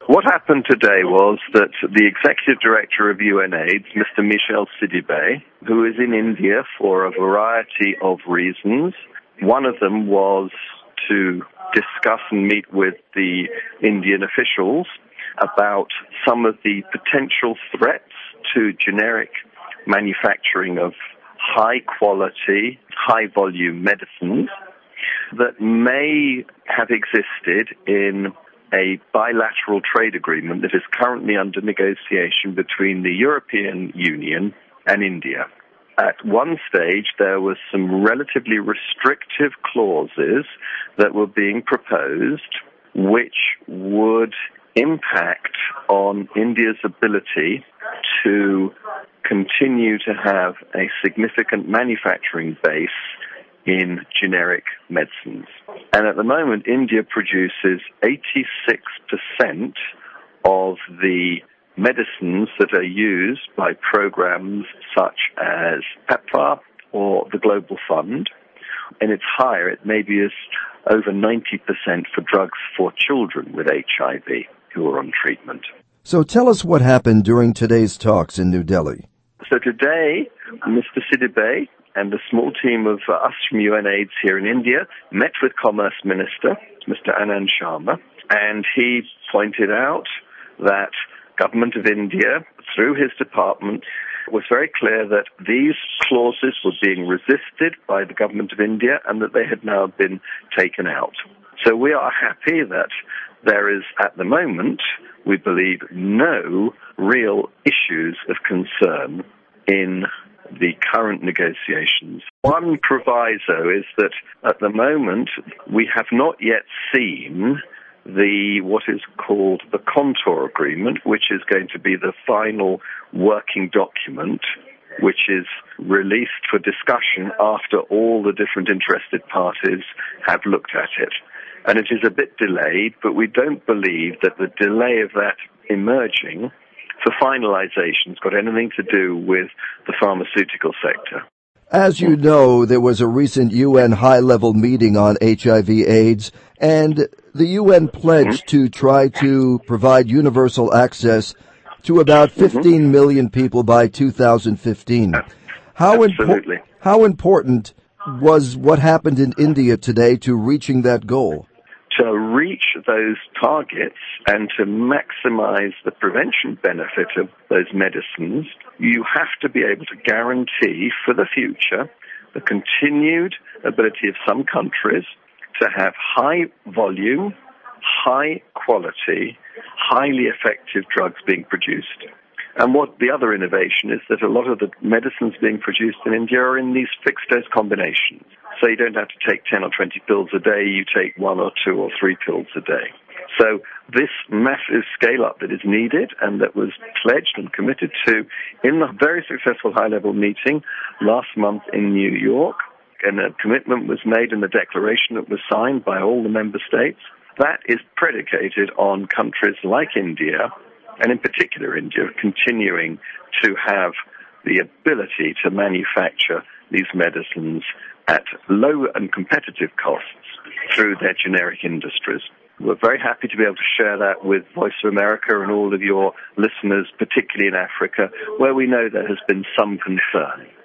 What happened today was that the Executive Director of UNAIDS, Mr. Michel Sidibé, who is in India for a variety of reasons, one of them was to discuss and meet with the Indian officials about some of the potential threats to generic manufacturing of high-quality, high-volume medicines that may have existed in a bilateral trade agreement that is currently under negotiation between the European Union and India. At one stage, there were some relatively restrictive clauses that were being proposed, which would impact on India's ability to continue to have a significant manufacturing base in generic medicines. And at the moment, India produces 86% of the medicines that are used by programs such as PEPFAR or the Global Fund. And it's higher, it may be as over 90% for drugs for children with HIV who are on treatment. So tell us what happened during today's talks in New Delhi. So today, Mr. Sidibé and a small team of us from UNAIDS here in India met with Commerce Minister, Mr. Anand Sharma, and he pointed out that Government of India, through his department, was very clear that these clauses were being resisted by the Government of India and that they had now been taken out. So we are happy that there is, at the moment, we believe, no real issues of concern in the current negotiations. One proviso is that at the moment we have not yet seen what is called the contour agreement, which is going to be the final working document, which is released for discussion after all the different interested parties have looked at it. And it is a bit delayed, but we don't believe that the delay of that emerging for finalization has got anything to do with the pharmaceutical sector. As you know, there was a recent UN high-level meeting on HIV/AIDS, and the UN pledged to try to provide universal access to about 15 million people by 2015. How important was what happened in India today to reaching that goal? To reach those targets and to maximize the prevention benefit of those medicines, you have to be able to guarantee for the future the continued ability of some countries to have high volume, high quality, highly effective drugs being produced. And what the other innovation is that a lot of the medicines being produced in India are in these fixed dose combinations. So you don't have to take 10 or 20 pills a day, you take 1 or 2 or 3 pills a day. So this massive scale-up that is needed and that was pledged and committed to in the very successful high-level meeting last month in New York, and a commitment was made in the declaration that was signed by all the member states, that is predicated on countries like India, and in particular India, continuing to have the ability to manufacture these medicines at low and competitive costs through their generic industries. We're very happy to be able to share that with Voice of America and all of your listeners, particularly in Africa, where we know there has been some concern.